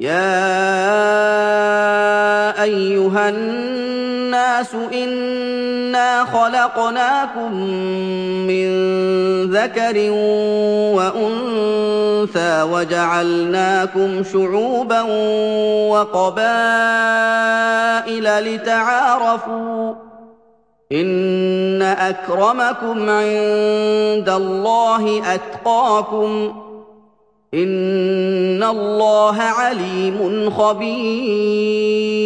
يَا أَيُّهَا النَّاسُ إِنَّا خَلَقْنَاكُم مِّن ذَكَرٍ وَأُنثَىٰ وَجَعَلْنَاكُمْ شُعُوبًا وَقَبَائِلَ لِتَعَارَفُوا ۚ إِنَّ أَكْرَمَكُمْ عِندَ اللَّهِ أَتْقَاكُمْ ۚ إِنَّ اللَّهَ عَلِيمٌ خَبِيرٌ